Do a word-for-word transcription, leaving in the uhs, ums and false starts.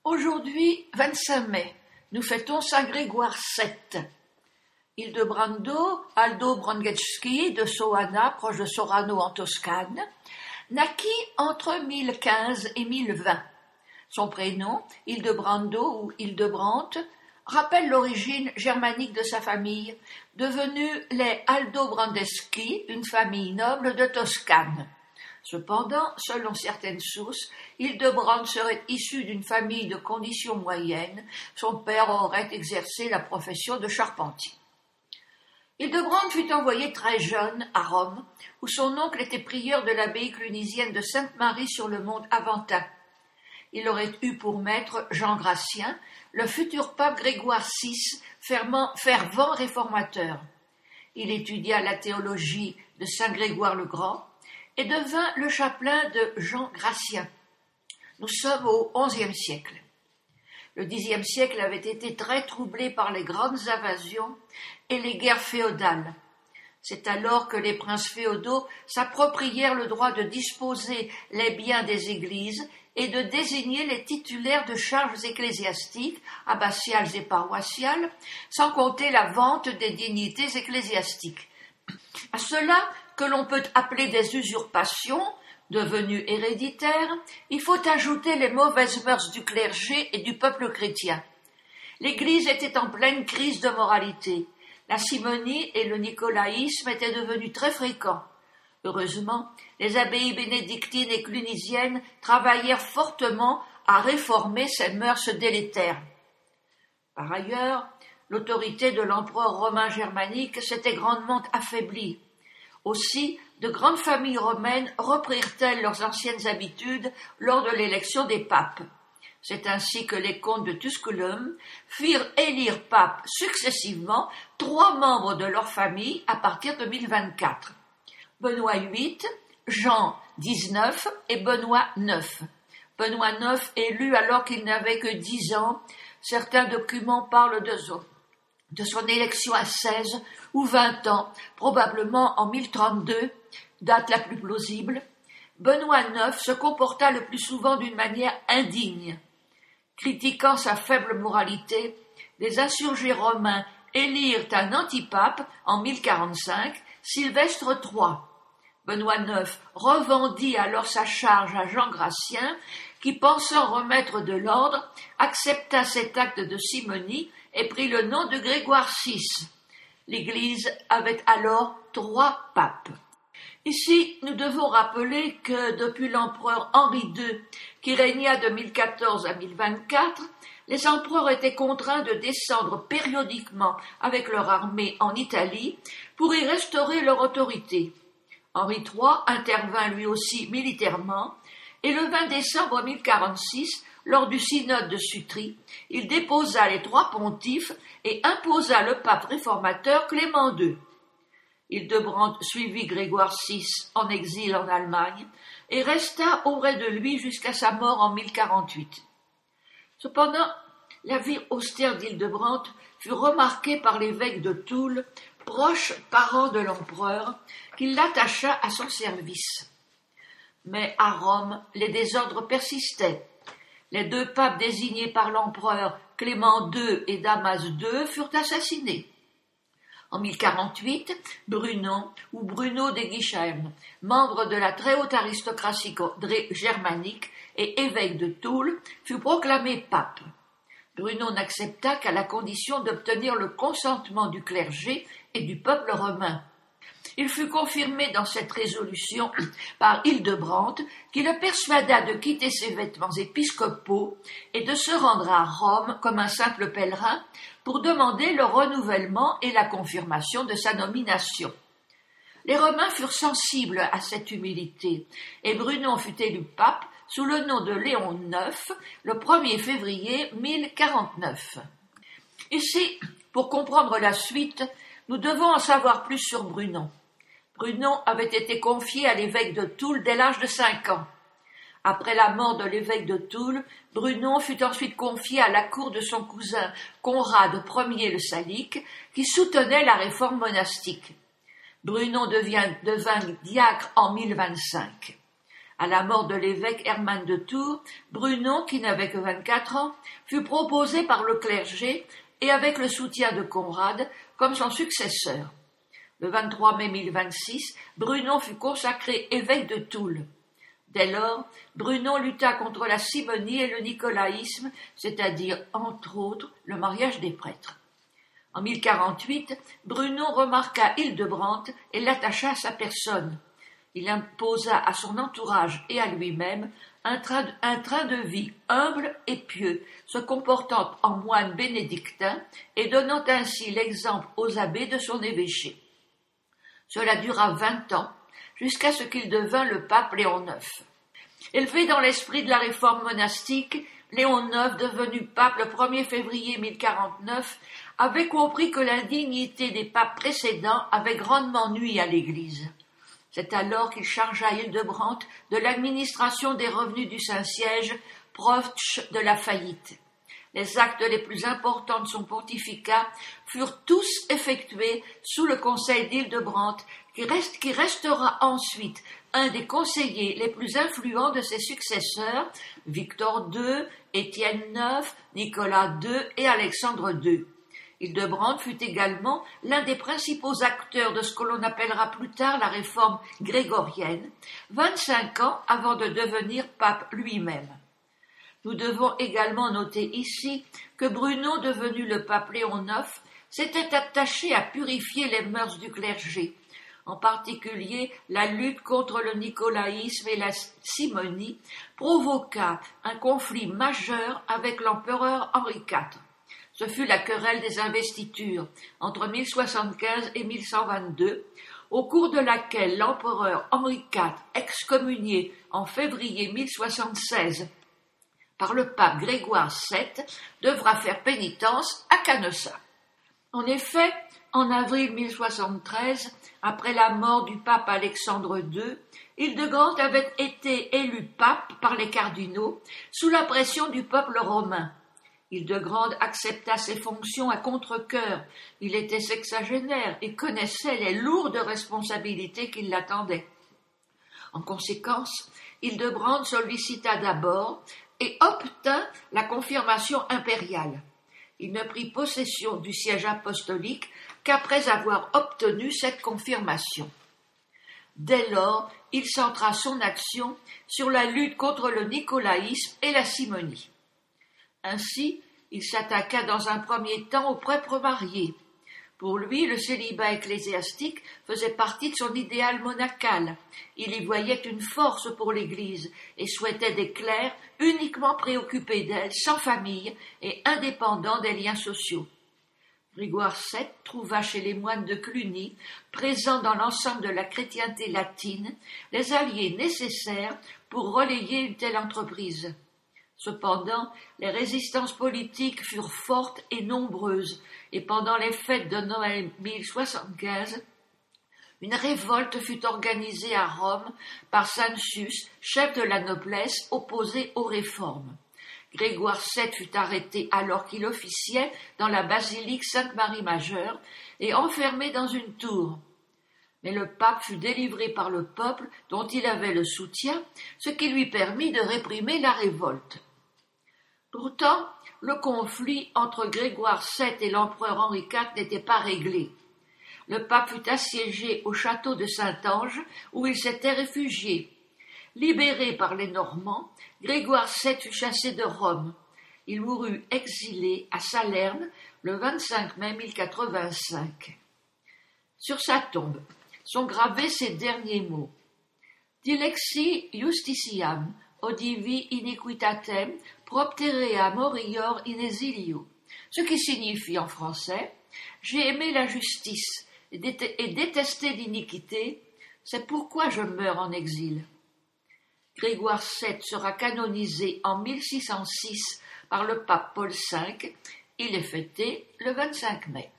Aujourd'hui, vingt-cinq mai, nous fêtons Saint Grégoire sept. Hildebrando Aldo Brandeschi de Soana, proche de Sorano en Toscane, naquit entre mille quinze et mille vingt. Son prénom, Hildebrando ou Hildebrand, rappelle l'origine germanique de sa famille, devenue les Aldo Brandeschi, une famille noble de Toscane. Cependant, selon certaines sources, Hildebrand serait issu d'une famille de condition moyenne. Son père aurait exercé la profession de charpentier. Hildebrand fut envoyé très jeune à Rome, où son oncle était prieur de l'abbaye clunisienne de Sainte-Marie sur le mont Aventin. Il aurait eu pour maître Jean Gratien, le futur pape Grégoire six, fervent, fervent réformateur. Il étudia la théologie de Saint Grégoire le Grand et devint le chapelain de Jean Gratien. Nous sommes au onzième siècle. Le dixième siècle avait été très troublé par les grandes invasions et les guerres féodales. C'est alors que les princes féodaux s'approprièrent le droit de disposer les biens des églises et de désigner les titulaires de charges ecclésiastiques, abbatiales et paroissiales, sans compter la vente des dignités ecclésiastiques. À cela, que l'on peut appeler des usurpations, devenues héréditaires, il faut ajouter les mauvaises mœurs du clergé et du peuple chrétien. L'Église était en pleine crise de moralité. La simonie et le nicolaïsme étaient devenus très fréquents. Heureusement, les abbayes bénédictines et clunisiennes travaillèrent fortement à réformer ces mœurs délétères. Par ailleurs, l'autorité de l'empereur romain germanique s'était grandement affaiblie. Aussi, de grandes familles romaines reprirent-elles leurs anciennes habitudes lors de l'élection des papes. C'est ainsi que les comtes de Tusculum firent élire papes successivement trois membres de leur famille à partir de mille vingt-quatre. Benoît huit, Jean dix-neuf et Benoît neuf. Benoît neuf élu alors qu'il n'avait que dix ans, certains documents parlent de son, de son élection à seize ou vingt ans, probablement en mille trente-deux, date la plus plausible. Benoît neuf se comporta le plus souvent d'une manière indigne. Critiquant sa faible moralité, les insurgés romains élirent un antipape en mille quarante-cinq, Sylvestre trois. Benoît neuf revendit alors sa charge à Jean Gratien, qui, pensant remettre de l'ordre, accepta cet acte de simonie et prit le nom de Grégoire six. L'Église avait alors trois papes. Ici, nous devons rappeler que depuis l'empereur Henri deux, qui régna de mille quatorze à mille vingt-quatre, les empereurs étaient contraints de descendre périodiquement avec leur armée en Italie pour y restaurer leur autorité. Henri trois intervint lui aussi militairement, et le vingt décembre mille quarante-six, lors du synode de Sutri, il déposa les trois pontifes et imposa le pape réformateur Clément deux. Hildebrand suivit Grégoire six en exil en Allemagne et resta auprès de lui jusqu'à sa mort en mille quarante-huit. Cependant, la vie austère d'Hildebrand fut remarquée par l'évêque de Toul, proche parent de l'empereur, qui l'attacha à son service. Mais à Rome, les désordres persistaient. Les deux papes désignés par l'empereur, Clément deux et Damas deux, furent assassinés. En mille quarante-huit, Bruno, ou Bruno d'Eguisheim, membre de la très haute aristocratie germanique et évêque de Toul, fut proclamé pape. Bruno n'accepta qu'à la condition d'obtenir le consentement du clergé et du peuple romain. Il fut confirmé dans cette résolution par Hildebrand, qui le persuada de quitter ses vêtements épiscopaux et de se rendre à Rome comme un simple pèlerin pour demander le renouvellement et la confirmation de sa nomination. Les Romains furent sensibles à cette humilité, et Bruno fut élu pape sous le nom de Léon neuf, le premier février mille quarante-neuf. Ici, pour comprendre la suite, nous devons en savoir plus sur Bruno. Bruno avait été confié à l'évêque de Toul dès l'âge de cinq ans. Après la mort de l'évêque de Toul, Bruno fut ensuite confié à la cour de son cousin Conrad Ier le Salique, qui soutenait la réforme monastique. Bruno devient, devint diacre en mille vingt-cinq. À la mort de l'évêque Hermann de Tours, Brunon, qui n'avait que vingt-quatre ans, fut proposé par le clergé et avec le soutien de Conrad comme son successeur. Le vingt-trois mai mille vingt-six, Brunon fut consacré évêque de Toul. Dès lors, Brunon lutta contre la simonie et le nicolaïsme, c'est-à-dire, entre autres, le mariage des prêtres. En mille quarante-huit, Brunon remarqua Hildebrandt et l'attacha à sa personne. Il imposa à son entourage et à lui-même un train, de, un train de vie humble et pieux, se comportant en moine bénédictin et donnant ainsi l'exemple aux abbés de son évêché. Cela dura vingt ans, jusqu'à ce qu'il devint le pape Léon neuf. Élevé dans l'esprit de la réforme monastique, Léon neuf, devenu pape le premier février mille quarante-neuf, avait compris que l'indignité des papes précédents avait grandement nui à l'Église. C'est alors qu'il chargea Hildebrandt de l'administration des revenus du Saint-Siège, proche de la faillite. Les actes les plus importants de son pontificat furent tous effectués sous le conseil d'Hildebrandt, qui, reste, qui restera ensuite un des conseillers les plus influents de ses successeurs, Victor deux, Étienne neuf, Nicolas deux et Alexandre deux. Hildebrandt fut également l'un des principaux acteurs de ce que l'on appellera plus tard la réforme grégorienne, vingt-cinq ans avant de devenir pape lui-même. Nous devons également noter ici que Brunon, devenu le pape Léon neuf, s'était attaché à purifier les mœurs du clergé, en particulier la lutte contre le nicolaïsme et la simonie provoqua un conflit majeur avec l'empereur Henri quatre. Ce fut la querelle des investitures entre mille soixante-quinze et mille cent vingt-deux, au cours de laquelle l'empereur Henri quatre, excommunié en février mille soixante-seize par le pape Grégoire sept, devra faire pénitence à Canossa. En effet, en avril mille soixante-treize, après la mort du pape Alexandre deux, Hildebrandt avait été élu pape par les cardinaux sous la pression du peuple romain. Hildebrandt accepta ses fonctions à contre-cœur. Il était sexagénaire et connaissait les lourdes responsabilités qui l'attendaient. En conséquence, Hildebrandt sollicita d'abord et obtint la confirmation impériale. Il ne prit possession du siège apostolique qu'après avoir obtenu cette confirmation. Dès lors, il centra son action sur la lutte contre le nicolaïsme et la simonie. Ainsi, il s'attaqua dans un premier temps aux prêtres mariés. Pour lui, le célibat ecclésiastique faisait partie de son idéal monacal. Il y voyait une force pour l'Église et souhaitait des clercs uniquement préoccupés d'elle, sans famille et indépendants des liens sociaux. Grégoire sept trouva chez les moines de Cluny, présents dans l'ensemble de la chrétienté latine, les alliés nécessaires pour relayer une telle entreprise. Cependant, les résistances politiques furent fortes et nombreuses, et pendant les fêtes de Noël mille soixante-quinze, une révolte fut organisée à Rome par Sancius, chef de la noblesse opposé aux réformes. Grégoire sept fut arrêté alors qu'il officiait dans la basilique Sainte-Marie-Majeure et enfermé dans une tour. Mais le pape fut délivré par le peuple dont il avait le soutien, ce qui lui permit de réprimer la révolte. Pourtant, le conflit entre Grégoire sept et l'empereur Henri quatre n'était pas réglé. Le pape fut assiégé au château de Saint-Ange, où il s'était réfugié. Libéré par les Normands, Grégoire sept fut chassé de Rome. Il mourut exilé à Salerne le vingt-cinq mai mille quatre-vingt-cinq. Sur sa tombe sont gravés ces derniers mots. Dilexi justitiam, odivi iniquitatem, propterea morior in exilio, ce qui signifie en français « J'ai aimé la justice et détesté l'iniquité, c'est pourquoi je meurs en exil ». Grégoire sept sera canonisé en mille six cent six par le pape Paul cinq, il est fêté le vingt-cinq mai.